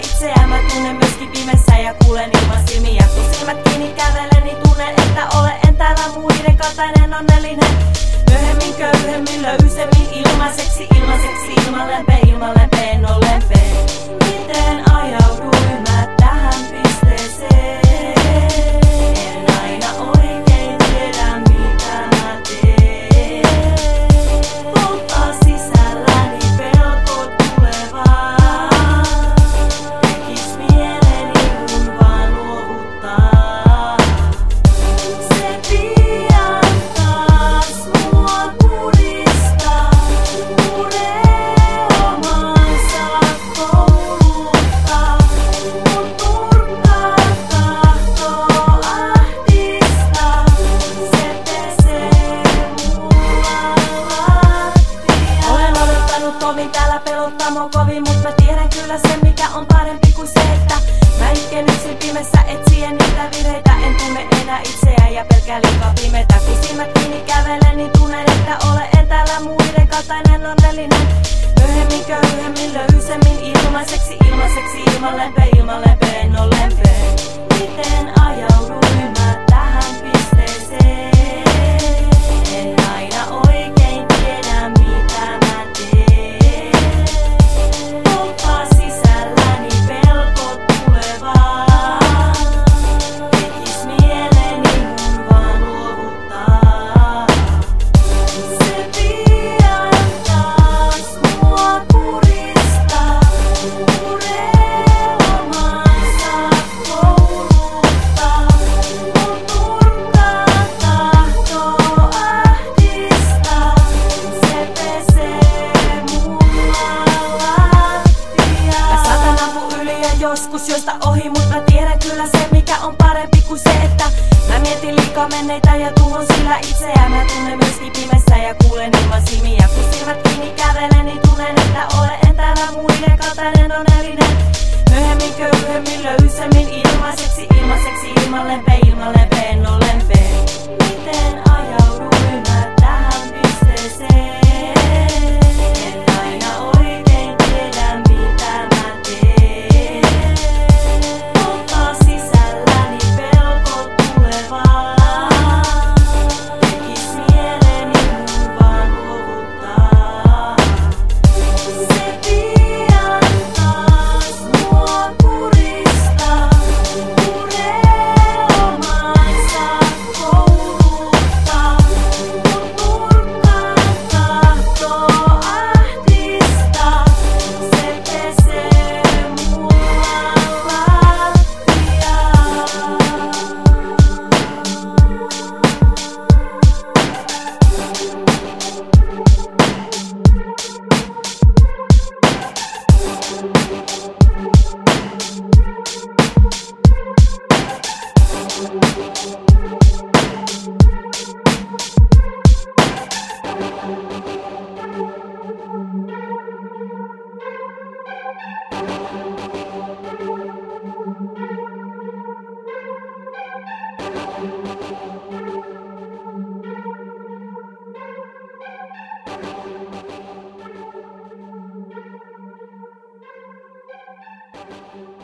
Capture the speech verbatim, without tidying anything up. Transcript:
itseään mä tunnen myöskin pimessä ja kuulen ilman silmiä. Kun silmät kiinni kävelen, niin tunnen, että olen en täällä muiden kaltainen onnellinen. Myöhemmin köyhemmin löysemmin ilmaiseksi, ilmaiseksi, ilman lempeä, ilman lempeä, en oo lempeä. Miten ajauduin mä tähän pisteeseen? En aina oikein tiedä mitä mä teen. Polttaa sisälläni pelko tulevaa. Tekis mieleni mun vaan luovuttaa. Se pian taas mua puristaa. Puree omansa kouluttaa. Mun turkkaa tahtoo ahdistaa. Se pesee mulla lattia. Olen odottanut kovin täällä pelottamo kovin, mut mä tiedän kyllä sen mikä on parempi kuin se, että mä itken yksin pimessä etsien niitä vireitä. En tunne enää itseään ja pelkää liikaa pimetä. Kun silmät kiinni kävelen, niin tunnen, että olen en täällä muiden kaltainen onnellinen. Myöhemmin köyhemmin löysemmin ilmaiseksi, ilmaiseksi, ilman lempeä, ilman lempeä, en oo lempeä. Miten ajauduin mä tähän pisteeseen? En aina oikein tiedä mitä mä teen. Polttaa sisälläni pelko tulevaa. Tekis mieleni mun vaan luovuttaa. Se pian taas mua puristaa. Puree omansa kouluttaa. Mun turkkaa tahtoo ahdistaa. Se pesee mulla lattia. Mä saatan ampua yli ja joskus josta ohi, mut mä tiedän kyllä se mikä on parempi kuin se, että mä mietin liikaa menneitä ja tuhon sillä itseään. Mä tunnen myöskin pimessä ja kuulen ilman silmiä. Kun silmät kiinni kävelen, niin tunnen, että olen en täällä muiden kaltainen onnellinen. Myöhemmin köyhemmin löysemmin ilmaiseksi, ilmaiseksi, ilman lempeä, ilman lempeä, en oo lempeä. Miten ajauduin mä tähän pisteeseen? En aina oikein tiedä mitä mä teen. Polttaa sisälläni pelko tulevaa. Tekis mieleni mun vaan luovuttaa. Se pian taas mua puristaa. Puree omansa kouluttaa. Mun turkkaa tahtoo ahdistaa. Se pesee mulla lattia. Thank you.